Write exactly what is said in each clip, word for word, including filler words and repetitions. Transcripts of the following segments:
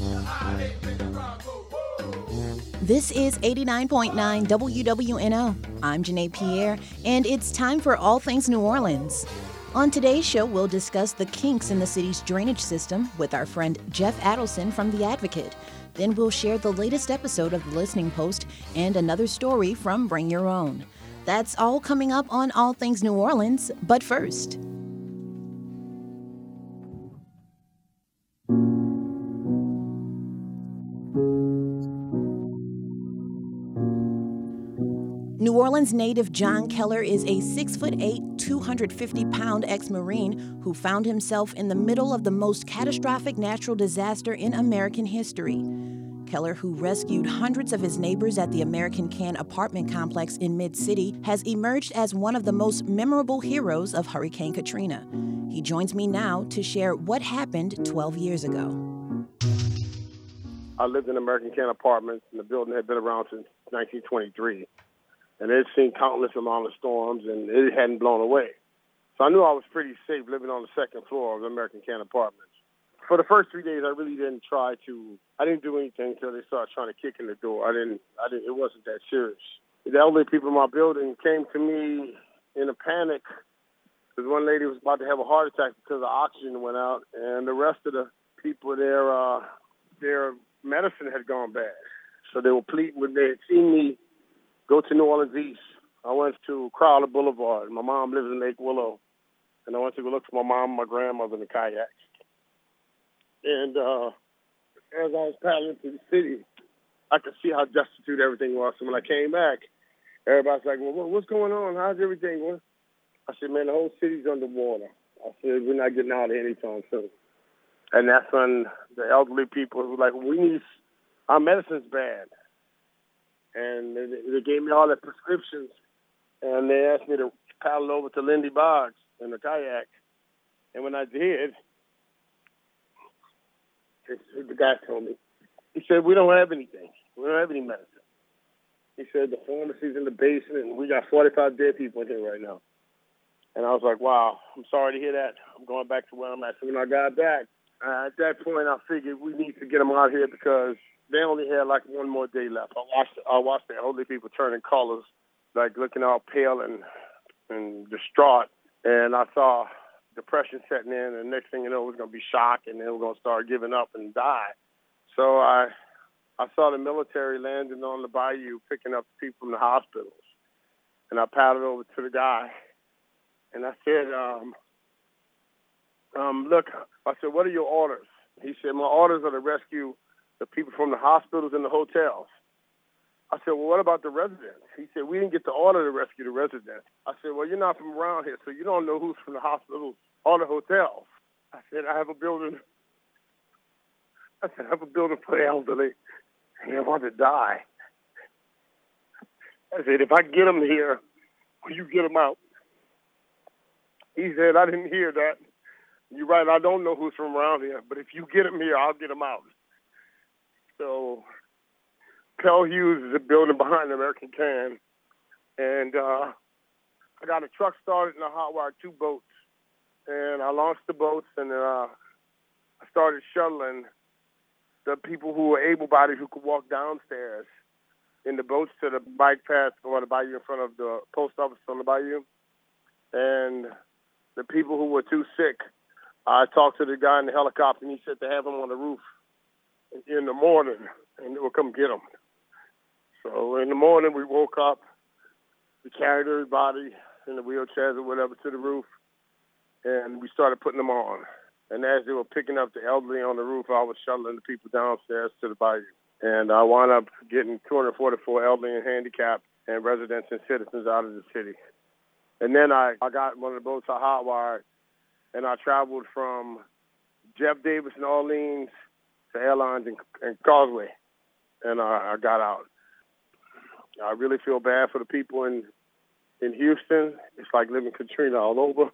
This is eighty-nine point nine W W N O. I'm Janae Pierre, and it's time for All Things New Orleans. On today's show, we'll discuss the kinks in the city's drainage system with our friend Jeff Adelson from The Advocate. Then we'll share the latest episode of The Listening Post and another story from Bring Your Own. That's all coming up on All Things New Orleans, but first... New Orleans native John Keller is a six foot eight, two hundred fifty pound ex-Marine who found himself in the middle of the most catastrophic natural disaster in American history. Keller, who rescued hundreds of his neighbors at the American Can apartment complex in Mid-City, has emerged as one of the most memorable heroes of Hurricane Katrina. He joins me now to share what happened twelve years ago. I lived in American Can apartments, and the building had been around since nineteen twenty-three. And it had seen countless amount of storms, and it hadn't blown away. So I knew I was pretty safe living on the second floor of the American Can apartments. For the first three days, I really didn't try to. I didn't do anything until they started trying to kick in the door. I didn't. I didn't. It wasn't that serious. The elderly people in my building came to me in a panic because one lady was about to have a heart attack because the oxygen went out, and the rest of the people, their uh, their medicine had gone bad. So they were pleading when they had seen me go to New Orleans East. I went to Crowder Boulevard. My mom lives in Lake Willow. And I went to go look for my mom and my grandmother in the kayaks. And uh, as I was paddling through the city, I could see how destitute everything was. So when I came back, everybody's like, well, what's going on? How's everything? What? I said, man, the whole city's underwater. I said, we're not getting out of here anytime soon. And that's when the elderly people were like, we need, our medicine's bad. And they, they gave me all their prescriptions, and they asked me to paddle over to Lindy Boggs in the kayak. And when I did, the guy told me, he said, we don't have anything. We don't have any medicine. He said, the pharmacy's in the basement, and we got forty-five dead people in here right now. And I was like, wow, I'm sorry to hear that. I'm going back to where I'm at. So when I got back, uh, at that point, I figured we need to get them out here because they only had like one more day left. I watched, I watched the elderly people turning colors, like looking all pale and and distraught. And I saw depression setting in, and the next thing you know, it was going to be shock, and they were going to start giving up and die. So I I saw the military landing on the bayou, picking up people from the hospitals. And I paddled over to the guy, and I said, um, um, look, I said, what are your orders? He said, my orders are to rescue the people from the hospitals and the hotels. I said, well, what about the residents? He said, we didn't get the order to rescue the residents. I said, well, you're not from around here, so you don't know who's from the hospitals or the hotels. I said, I have a building. I said, I have a building for the elderly, and they want to die. I said, if I get them here, will you get them out? He said, I didn't hear that. You're right, I don't know who's from around here, but if you get them here, I'll get them out. So Pell Hughes is a building behind the American Can, and uh, I got a truck started and I hot-wired two boats, and I launched the boats, and uh, I started shuttling the people who were able-bodied who could walk downstairs in the boats to the bike path or the bayou in front of the post office on the bayou, and the people who were too sick, I talked to the guy in the helicopter, and he said to have them on the roof in the morning, and they would come get them. So in the morning, we woke up, we carried everybody in the wheelchairs or whatever to the roof, and we started putting them on. And as they were picking up the elderly on the roof, I was shuttling the people downstairs to the bayou. And I wound up getting two hundred forty-four elderly and handicapped and residents and citizens out of the city. And then I, I got one of the boats I hot-wired, and I traveled from Jeff Davis in Orleans to Airlines and, and Causeway, and I, I got out. I really feel bad for the people in in Houston. It's like living Katrina all over.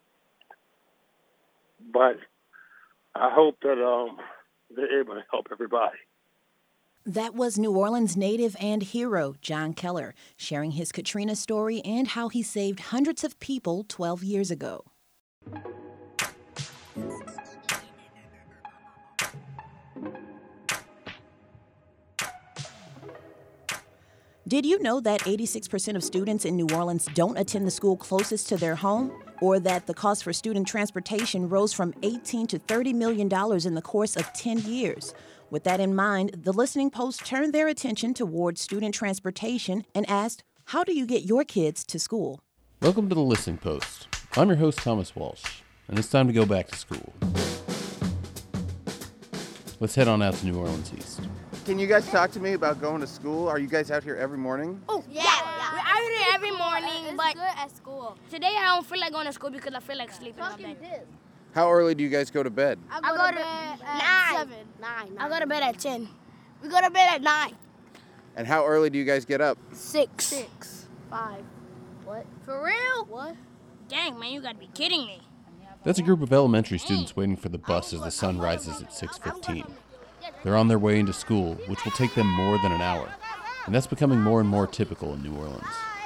But I hope that um, they're able to help everybody. That was New Orleans native and hero John Keller sharing his Katrina story and how he saved hundreds of people twelve years ago. Did you know that eighty-six percent of students in New Orleans don't attend the school closest to their home? Or that the cost for student transportation rose from eighteen to thirty million dollars in the course of ten years? With that in mind, the Listening Post turned their attention toward student transportation and asked, how do you get your kids to school? Welcome to the Listening Post. I'm your host, Thomas Walsh, and it's time to go back to school. Let's head on out to New Orleans East. Can you guys talk to me about going to school? Are you guys out here every morning? Oh, yeah. yeah. We're out here every morning, it's but good at school. Today I don't feel like going to school because I feel like sleeping in my bed. How early do you guys go to bed? I go, I go to, to bed at nine. Seven. Nine, nine. I go to bed at ten. We go to bed at nine. And how early do you guys get up? Six. Six. Five. What? For real? What? Dang, man, you gotta be kidding me. That's a group of elementary students waiting for the bus as the sun rises at six fifteen. They're on their way into school, which will take them more than an hour. And that's becoming more and more typical in New Orleans.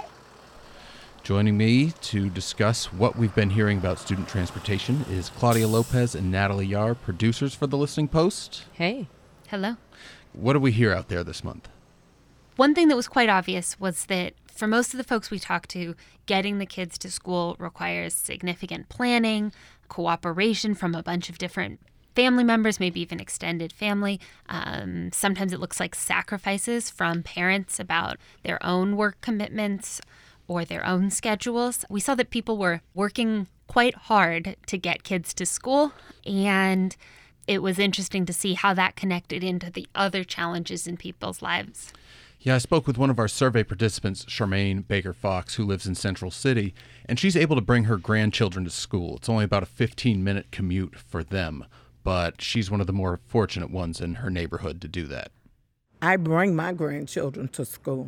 Joining me to discuss what we've been hearing about student transportation is Claudia Lopez and Natalie Yar, producers for The Listening Post. Hey. Hello. What do we hear out there this month? One thing that was quite obvious was that for most of the folks we talked to, getting the kids to school requires significant planning, cooperation from a bunch of different family members, maybe even extended family. Um, sometimes it looks like sacrifices from parents about their own work commitments or their own schedules. We saw that people were working quite hard to get kids to school, and it was interesting to see how that connected into the other challenges in people's lives. Yeah, I spoke with one of our survey participants, Charmaine Baker-Fox, who lives in Central City, and she's able to bring her grandchildren to school. It's only about a fifteen-minute commute for them, but she's one of the more fortunate ones in her neighborhood to do that. I bring my grandchildren to school,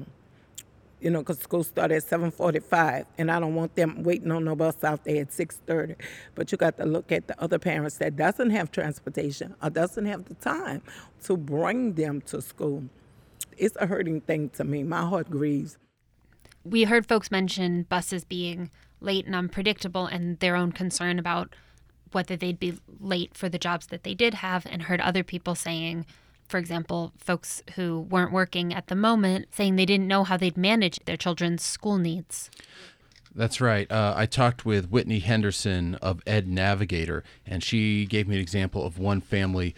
you know, because school started at seven forty-five, and I don't want them waiting on no bus out there at six thirty. But you got to look at the other parents that doesn't have transportation or doesn't have the time to bring them to school. It's a hurting thing to me. My heart grieves. We heard folks mention buses being late and unpredictable and their own concern about whether they'd be late for the jobs that they did have, and heard other people saying, for example, folks who weren't working at the moment, saying they didn't know how they'd manage their children's school needs. That's right. Uh, I talked with Whitney Henderson of Ed Navigator, and she gave me an example of one family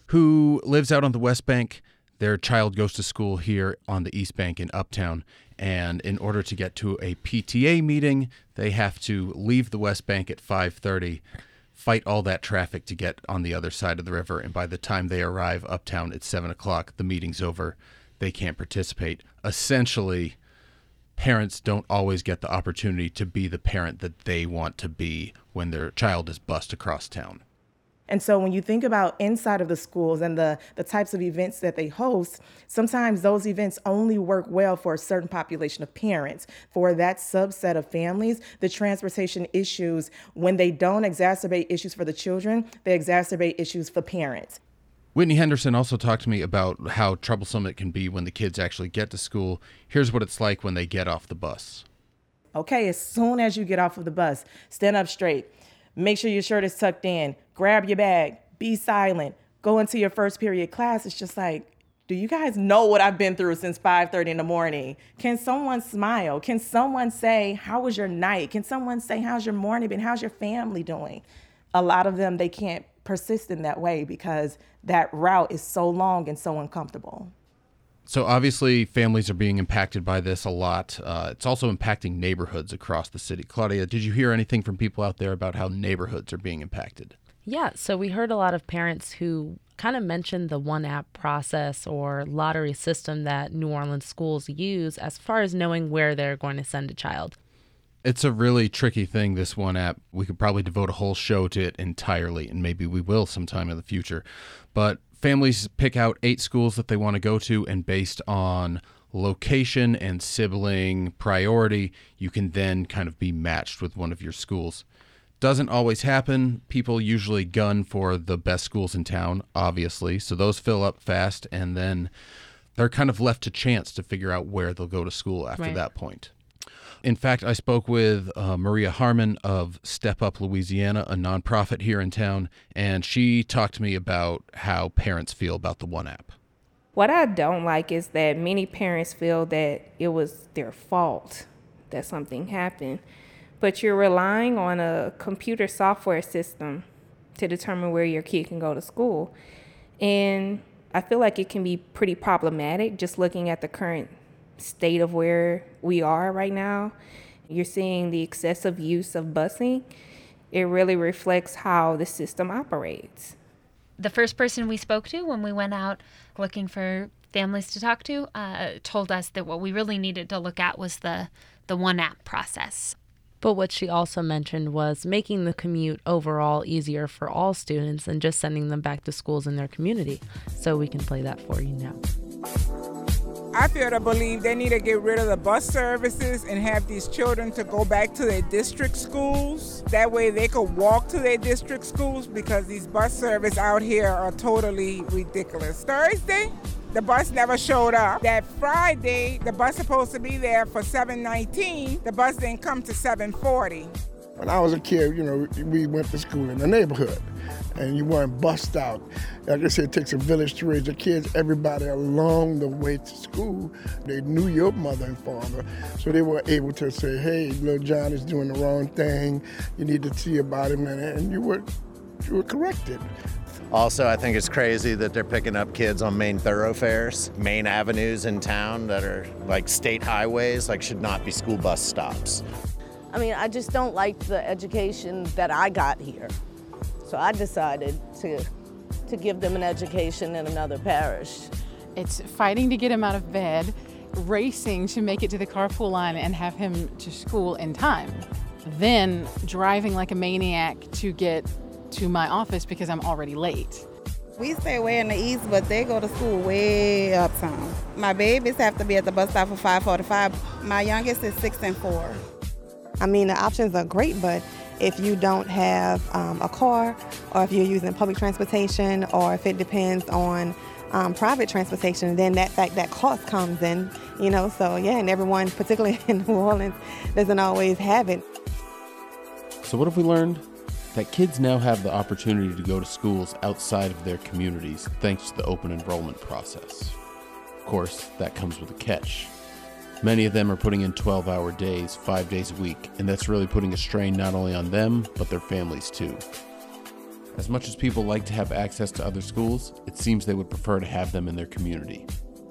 who lives out on the West Bank. Their child goes to school here on the East Bank in Uptown, and in order to get to a P T A meeting, they have to leave the West Bank at five thirty, fight all that traffic to get on the other side of the river, and by the time they arrive uptown at seven o'clock, the meeting's over. They can't participate. Essentially, parents don't always get the opportunity to be the parent that they want to be when their child is bused across town. And so when you think about inside of the schools and the, the types of events that they host, sometimes those events only work well for a certain population of parents. For that subset of families, the transportation issues, when they don't exacerbate issues for the children, they exacerbate issues for parents. Whitney Henderson also talked to me about how troublesome it can be when the kids actually get to school. Here's what it's like when they get off the bus. Okay, as soon as you get off of the bus, stand up straight. Make sure your shirt is tucked in. Grab your bag. Be silent. Go into your first period class. It's just like, do you guys know what I've been through since five thirty in the morning? Can someone smile? Can someone say, how was your night? Can someone say, how's your morning been? How's your family doing? A lot of them, they can't persist in that way because that route is so long and so uncomfortable. So obviously families are being impacted by this a lot. Uh, it's also impacting neighborhoods across the city. Claudia, did you hear anything from people out there about how neighborhoods are being impacted? Yeah, so we heard a lot of parents who kind of mentioned the one app process or lottery system that New Orleans schools use as far as knowing where they're going to send a child. It's a really tricky thing, this one app. We could probably devote a whole show to it entirely, and maybe we will sometime in the future. But families pick out eight schools that they want to go to, and based on location and sibling priority, you can then kind of be matched with one of your schools. Doesn't always happen. People usually gun for the best schools in town, obviously, so those fill up fast, and then they're kind of left to chance to figure out where they'll go to school after Right. that point. In fact, I spoke with uh, Maria Harmon of Step Up Louisiana, a nonprofit here in town, and she talked to me about how parents feel about the One App. What I don't like is that many parents feel that it was their fault that something happened, but you're relying on a computer software system to determine where your kid can go to school. And I feel like it can be pretty problematic just looking at the current state of where we are right now. You're seeing the excessive use of busing. It really reflects how the system operates. The first person we spoke to when we went out looking for families to talk to uh, told us that what we really needed to look at was the, the one app process. But what she also mentioned was making the commute overall easier for all students and just sending them back to schools in their community. So we can play that for you now. I feel to believe they need to get rid of the bus services and have these children to go back to their district schools. That way they could walk to their district schools, because these bus services out here are totally ridiculous. Thursday, the bus never showed up. That Friday, the bus supposed to be there for seven nineteen. The bus didn't come to seven forty. When I was a kid, you know, we went to school in the neighborhood, and you weren't bussed out. Like I said, it takes a village to raise the kids. Everybody along the way to school, they knew your mother and father, so they were able to say, hey, little John is doing the wrong thing. You need to see about him, and, and you were you were corrected. Also, I think it's crazy that they're picking up kids on main thoroughfares, main avenues in town that are like state highways, like should not be school bus stops. I mean, I just don't like the education that I got here. So I decided to to give them an education in another parish. It's fighting to get him out of bed, racing to make it to the carpool line and have him to school in time, then driving like a maniac to get to my office because I'm already late. We stay way in the east, but they go to school way uptown. My babies have to be at the bus stop for five forty-five. My youngest is six and four. I mean, the options are great, but if you don't have um, a car, or if you're using public transportation, or if it depends on um, private transportation, then that, that that cost comes in, you know. So yeah, and everyone, particularly in New Orleans, doesn't always have it. So what have we learned? That kids now have the opportunity to go to schools outside of their communities thanks to the open enrollment process. Of course, that comes with a catch. Many of them are putting in twelve-hour days, five days a week, and that's really putting a strain not only on them, but their families too. As much as people like to have access to other schools, it seems they would prefer to have them in their community.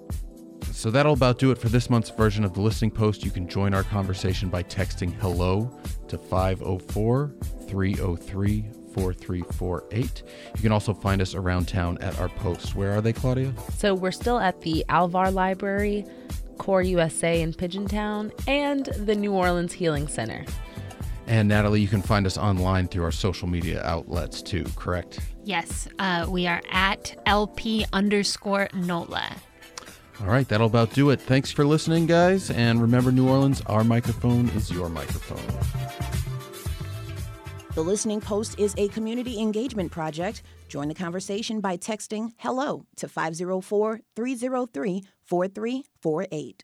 So that'll about do it for this month's version of the Listening Post. You can join our conversation by texting HELLO to five oh four, three oh three, four three four eight. You can also find us around town at our posts. Where are they, Claudia? So we're still at the Alvar Library, Core U S A in Pigeontown, and the New Orleans Healing Center. And Natalie, you can find us online through our social media outlets too, correct? Yes, uh, we are at LP underscore NOLA. All right, that'll about do it. Thanks for listening, guys. And remember, New Orleans, our microphone is your microphone. The Listening Post is a community engagement project. Join the conversation by texting HELLO to five oh four, three oh three, four three four eight.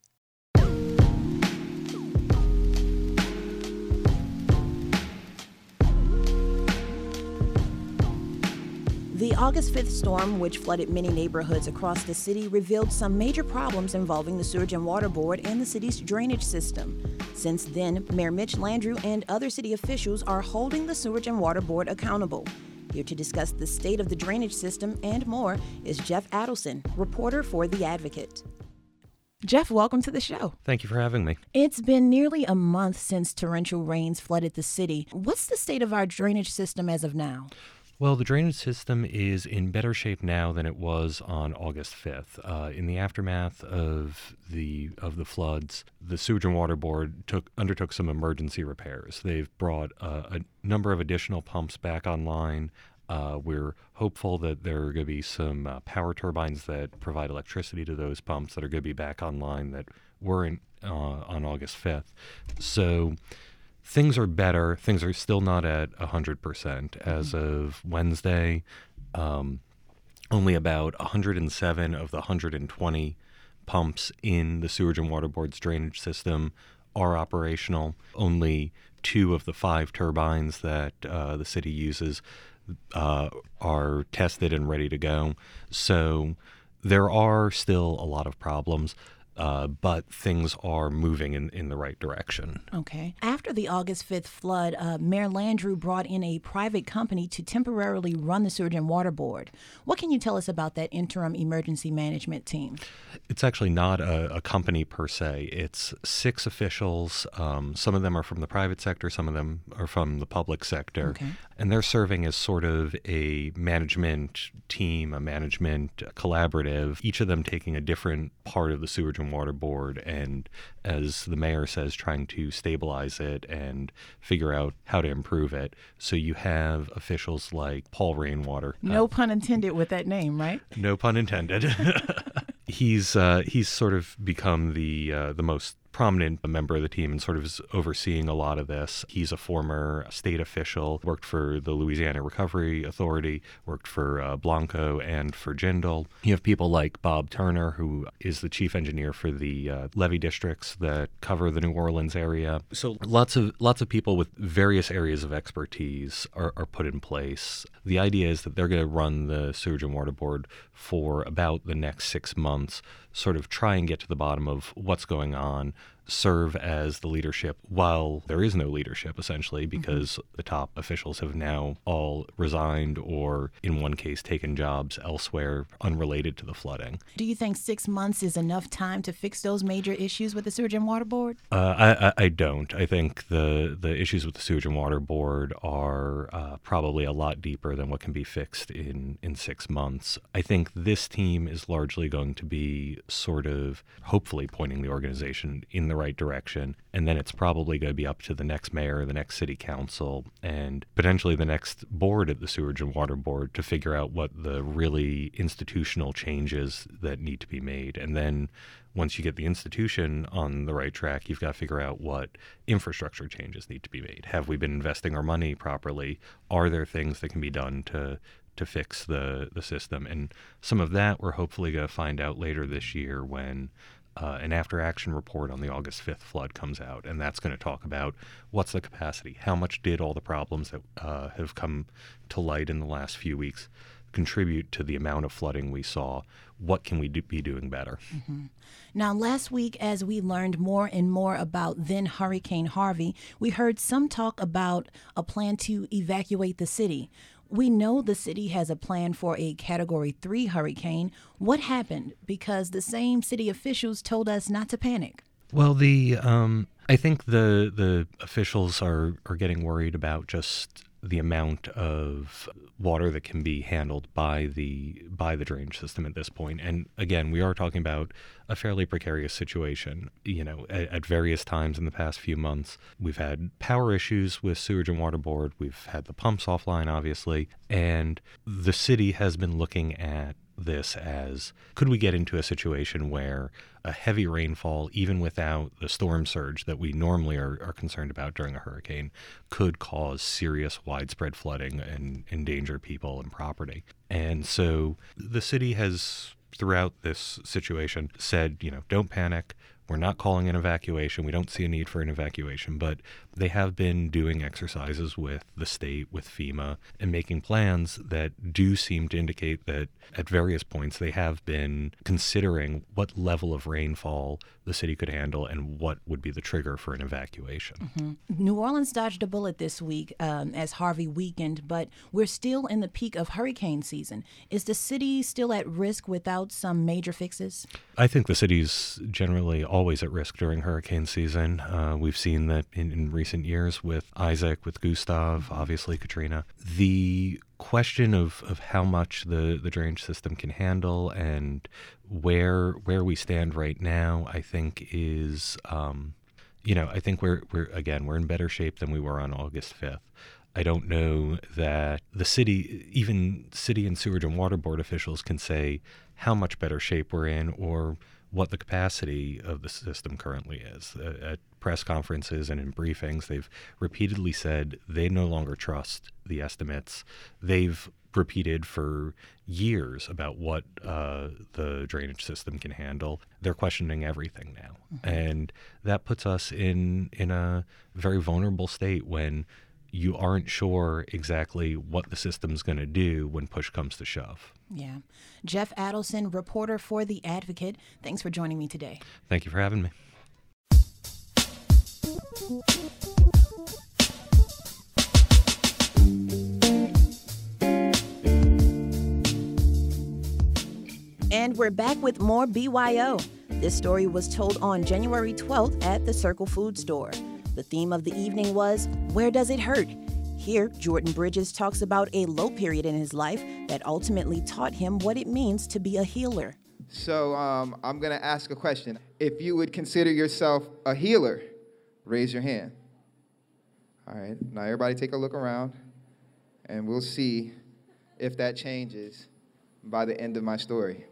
The August fifth storm, which flooded many neighborhoods across the city, revealed some major problems involving the Sewage and Water Board and the city's drainage system. Since then, Mayor Mitch Landrieu and other city officials are holding the Sewage and Water Board accountable. Here to discuss the state of the drainage system and more is Jeff Adelson, reporter for The Advocate. Jeff, welcome to the show. Thank you for having me. It's been nearly a month since torrential rains flooded the city. What's the state of our drainage system as of now? Well, the drainage system is in better shape now than it was on August fifth. Uh, in the aftermath of the of the floods, the Sewage and Water Board took undertook some emergency repairs. They've brought uh, a number of additional pumps back online. Uh, we're hopeful that there are going to be some uh, power turbines that provide electricity to those pumps that are going to be back online that weren't uh, on August fifth. So things are better. Things are still not at one hundred percent. As of Wednesday, um, only about one hundred seven of the one hundred twenty pumps in the Sewage and Water Board's drainage system are operational. Only two of the five turbines that uh, the city uses uh, are tested and ready to go. So there are still a lot of problems. Uh, but things are moving in, in the right direction. Okay. After the August fifth flood, uh, Mayor Landrieu brought in a private company to temporarily run the Sewage and Water Board. What can you tell us about that interim emergency management team? It's actually not a, a company per se. It's six officials. Um, some of them are from the private sector. Some of them are from the public sector. Okay. And they're serving as sort of a management team, a management collaborative, each of them taking a different part of the Sewage and Water Board and, as the mayor says, trying to stabilize it and figure out how to improve it. So you have officials like Paul Rainwater. No uh, pun intended with that name, right? No pun intended. he's uh, he's sort of become the uh, the most prominent member of the team and sort of is overseeing a lot of this. He's a former state official, worked for the Louisiana Recovery Authority, worked for uh, Blanco and for Jindal. You have people like Bob Turner, who is the chief engineer for the uh, levee districts that cover the New Orleans area. So lots of lots of people with various areas of expertise are, are put in place. The idea is that they're going to run the Sewage and Water Board for about the next six months, sort of try and get to the bottom of what's going on, serve as the leadership while there is no leadership, essentially, because mm-hmm. the top officials have now all resigned or, in one case, taken jobs elsewhere unrelated to the flooding. Do you think six months is enough time to fix those major issues with the Sewage and Water Board? Uh, I, I, I don't. I think the, the issues with the Sewage and Water Board are uh, probably a lot deeper than what can be fixed in, in six months. I think this team is largely going to be sort of hopefully pointing the organization in the right direction, and then it's probably going to be up to the next mayor, the next city council, and potentially the next board at the Sewage and Water Board to figure out what the really institutional changes that need to be made. And then once you get the institution on the right track, you've got to figure out what infrastructure changes need to be made. Have we been investing our money properly? Are there things that can be done to to fix the, the system? And some of that we're hopefully going to find out later this year when Uh, an after-action report on the August fifth flood comes out, and that's going to talk about what's the capacity, how much did all the problems that uh, have come to light in the last few weeks contribute to the amount of flooding we saw, what can we do, be doing better. Mm-hmm. Now, last week, as we learned more and more about then Hurricane Harvey, we heard some talk about a plan to evacuate the city. We know the city has a plan for a Category three hurricane. What happened? Because the same city officials told us not to panic. Well, the um, I think the the officials are, are getting worried about just the amount of water that can be handled by the by the drainage system at this point. And again, we are talking about a fairly precarious situation. You know, at, at various times in the past few months, we've had power issues with Sewage and Water Board. We've had the pumps offline, obviously, and the city has been looking at this as, could we get into a situation where a heavy rainfall, even without the storm surge that we normally are, are concerned about during a hurricane, could cause serious widespread flooding and endanger people and property. And so the city has, throughout this situation, said, you know, don't panic. We're not calling an evacuation. We don't see a need for an evacuation, but they have been doing exercises with the state, with FEMA, and making plans that do seem to indicate that at various points they have been considering what level of rainfall the city could handle and what would be the trigger for an evacuation. Mm-hmm. New Orleans dodged a bullet this week um, as Harvey weakened, but we're still in the peak of hurricane season. Is the city still at risk without some major fixes? I think the city's generally always at risk during hurricane season. Uh, we've seen that in, in recent years with Isaac, with Gustav, obviously Katrina. The question of, of how much the, the drainage system can handle and where where we stand right now, I think is, um, you know, I think we're we're again we're in better shape than we were on August fifth. I don't know that the city, even city and Sewage and Water Board officials can say how much better shape we're in or what the capacity of the system currently is. Uh, at press conferences and in briefings, they've repeatedly said they no longer trust the estimates. They've repeated for years about what uh, the drainage system can handle. They're questioning everything now. Mm-hmm. And that puts us in, in a very vulnerable state when you aren't sure exactly what the system's going to do when push comes to shove. Yeah. Jeff Adelson, reporter for The Advocate. Thanks for joining me today. Thank you for having me. And we're back with more B Y O. This story was told on January twelfth at the Circle Food Store. The theme of the evening was, Where Does It Hurt? Here, Jordan Bridges talks about a low period in his life that ultimately taught him what it means to be a healer. So um, I'm going to ask a question. If you would consider yourself a healer, raise your hand. All right, now everybody take a look around, and we'll see if that changes by the end of my story.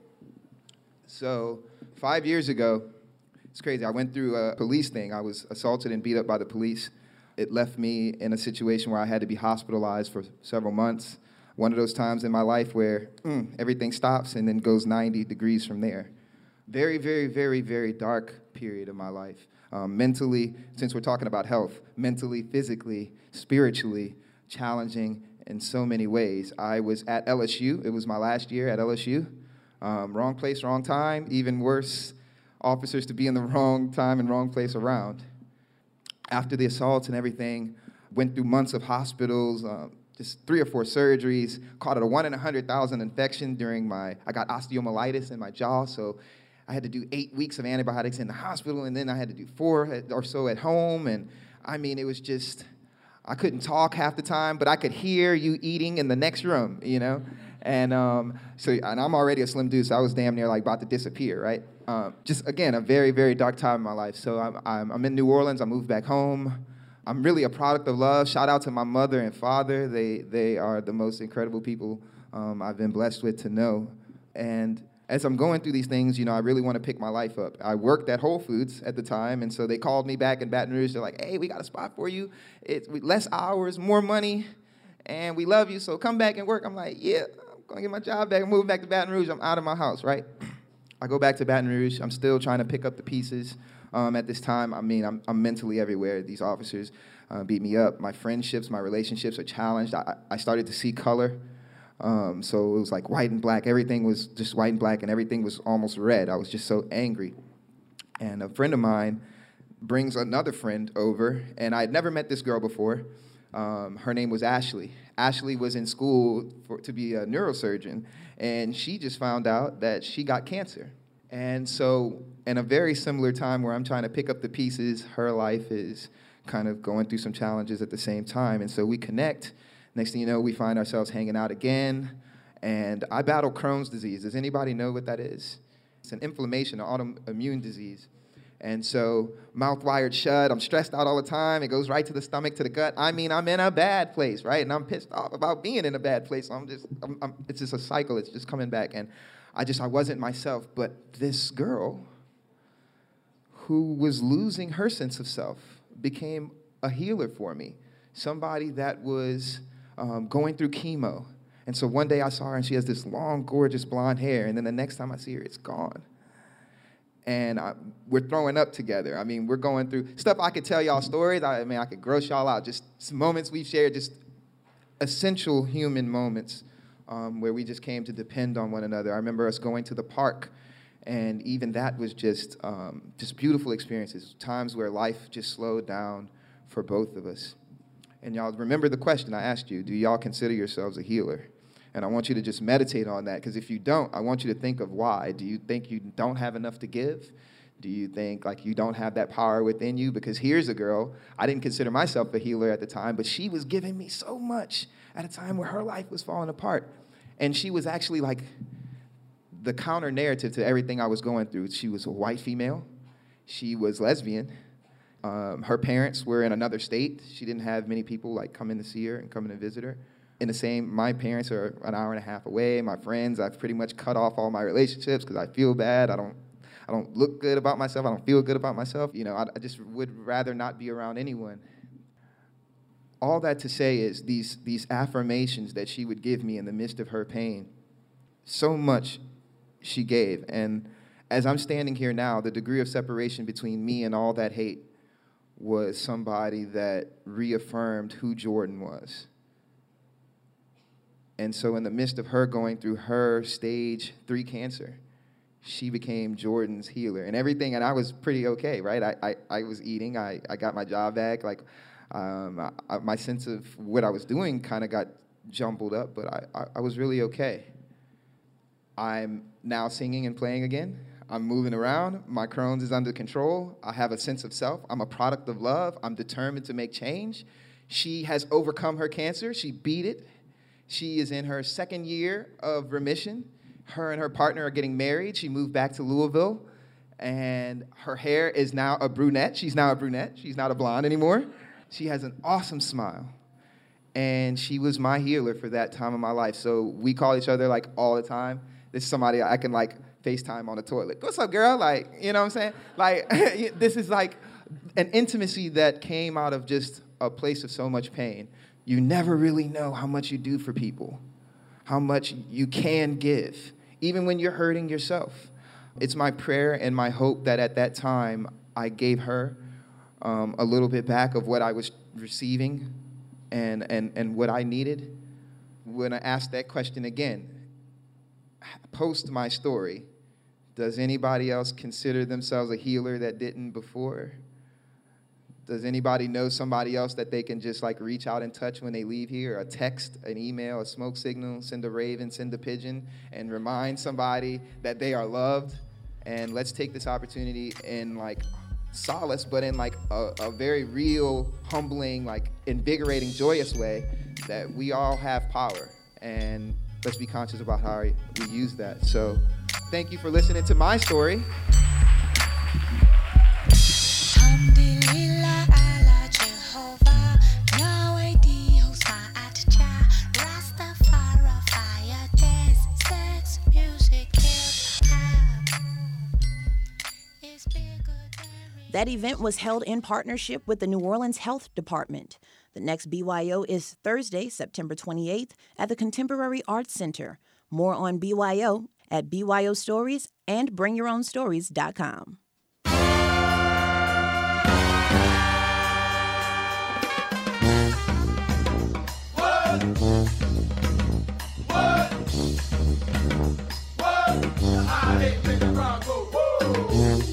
So five years ago, it's crazy. I went through a police thing. I was assaulted and beat up by the police. It left me in a situation where I had to be hospitalized for several months. One of those times in my life where mm, everything stops and then goes ninety degrees from there. Very, very, very, very dark period of my life. Um, mentally, since we're talking about health, mentally, physically, spiritually, challenging in so many ways. I was at L S U. It was my last year at L S U. Um, wrong place, wrong time. Even worse, officers to be in the wrong time and wrong place around. After the assaults and everything, went through months of hospitals, um, just three or four surgeries, caught it a one in one hundred thousand infection during my, I got osteomyelitis in my jaw, so I had to do eight weeks of antibiotics in the hospital, and then I had to do four or so at home, and I mean, it was just, I couldn't talk half the time, but I could hear you eating in the next room, you know? And um, so, and I'm already a slim dude, so I was damn near like about to disappear, right? Um, just, again, a very, very dark time in my life. So I'm, I'm, I'm in New Orleans. I moved back home. I'm really a product of love. Shout out to my mother and father. They, they are the most incredible people um, I've been blessed with to know. And as I'm going through these things, you know, I really want to pick my life up. I worked at Whole Foods at the time, and so they called me back in Baton Rouge. They're like, hey, we got a spot for you. It's less hours, more money, and we love you, so come back and work. I'm like, yeah, I'm going to get my job back. I'm moving back to Baton Rouge. I'm out of my house, right? I go back to Baton Rouge. I'm still trying to pick up the pieces um, at this time. I mean, I'm, I'm mentally everywhere. These officers uh, beat me up. My friendships, my relationships are challenged. I, I started to see color. Um, so it was like white and black. Everything was just white and black, and everything was almost red. I was just so angry. And a friend of mine brings another friend over, and I had never met this girl before. Um, her name was Ashley. Ashley was in school for, to be a neurosurgeon, and she just found out that she got cancer. And so in a very similar time where I'm trying to pick up the pieces, her life is kind of going through some challenges at the same time. And so we connect. Next thing you know, we find ourselves hanging out again, and I battle Crohn's disease. Does anybody know what that is? It's an inflammation, an autoimmune disease. And so mouth wired shut, I'm stressed out all the time, it goes right to the stomach, to the gut. I mean, I'm in a bad place, right? And I'm pissed off about being in a bad place. So I'm just, I'm, I'm, it's just a cycle, it's just coming back. And I just, I wasn't myself, but this girl who was losing her sense of self became a healer for me. Somebody that was Um, going through chemo. And so one day I saw her and she has this long, gorgeous blonde hair, and then the next time I see her, it's gone. And I, we're throwing up together. I mean, we're going through stuff. I could tell y'all stories. I, I mean, I could gross y'all out. Just some moments we've shared, just essential human moments um, where we just came to depend on one another. I remember us going to the park, and even that was just, um, just beautiful experiences, times where life just slowed down for both of us. And y'all remember the question I asked you, do y'all consider yourselves a healer? And I want you to just meditate on that, because if you don't, I want you to think of why. Do you think you don't have enough to give? Do you think like you don't have that power within you? Because here's a girl, I didn't consider myself a healer at the time, but she was giving me so much at a time where her life was falling apart. And she was actually like the counter narrative to everything I was going through. She was a white female. She was lesbian. Um, her parents were in another state. She didn't have many people like come in to see her and come in to visit her. In the same, my parents are an hour and a half away. My friends, I've pretty much cut off all my relationships because I feel bad. I don't, I don't look good about myself. I don't feel good about myself. You know, I, I just would rather not be around anyone. All that to say is these these affirmations that she would give me in the midst of her pain, so much she gave. And as I'm standing here now, the degree of separation between me and all that hate was somebody that reaffirmed who Jordan was. And so in the midst of her going through her stage three cancer, she became Jordan's healer and everything. And I was pretty okay, right? I, I, I was eating. I, I got my job back. Like, um, I, my sense of what I was doing kind of got jumbled up, but I, I, I was really okay. I'm now singing and playing again. I'm moving around. My Crohn's is under control. I have a sense of self. I'm a product of love. I'm determined to make change. She has overcome her cancer. She beat it. She is in her second year of remission. Her and her partner are getting married. She moved back to Louisville, and her hair is now a brunette. She's now a brunette. She's not a blonde anymore. She has an awesome smile, and she was my healer for that time of my life. So we call each other, like, all the time. This is somebody I can, like, FaceTime on the toilet. What's up, girl? Like, you know what I'm saying? Like, this is, like, an intimacy that came out of just a place of so much pain. You never really know how much you do for people, how much you can give, even when you're hurting yourself. It's my prayer and my hope that at that time I gave her um, a little bit back of what I was receiving and, and, and what I needed. When I asked that question again, post my story, does anybody else consider themselves a healer that didn't before? Does anybody know somebody else that they can just like reach out and touch when they leave here? A text, an email, a smoke signal, send a raven, send a pigeon, and remind somebody that they are loved. And let's take this opportunity in like solace, but in like a, a very real, humbling, like invigorating, joyous way that we all have power. And let's be conscious about how we use that. So thank you for listening to my story. That event was held in partnership with the New Orleans Health Department. The next B Y O is Thursday, September twenty-eighth at the Contemporary Arts Center. More on B Y O at B Y O Stories and bring your own stories dot com. What? What? What? I hate Big Bronco. Woo!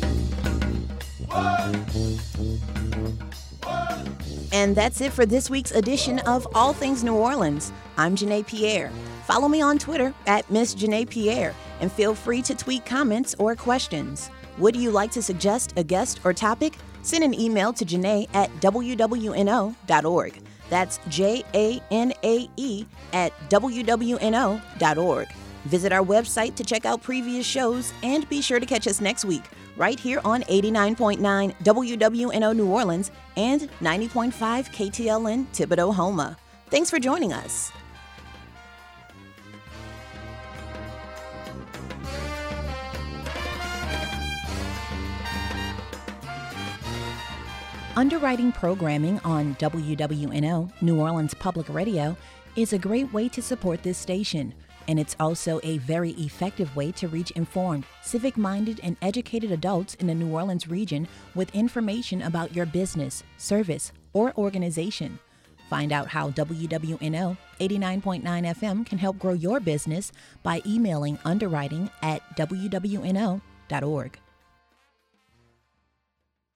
And that's it for this week's edition of All Things New Orleans. I'm Janae Pierre. Follow me on Twitter at Miss Janae Pierre and feel free to tweet comments or questions. Would you like to suggest a guest or topic? Send an email to Janae at w w n o dot org. That's J A N A E at w w n o dot org. Visit our website to check out previous shows and be sure to catch us next week right here on eighty-nine point nine W W N O New Orleans and ninety point five K T L N Thibodaux, Houma. Thanks for joining us. Underwriting programming on W W N O, New Orleans Public Radio, is a great way to support this station. And it's also a very effective way to reach informed, civic-minded, and educated adults in the New Orleans region with information about your business, service, or organization. Find out how W W N O eighty-nine point nine F M can help grow your business by emailing underwriting at w w n o dot org.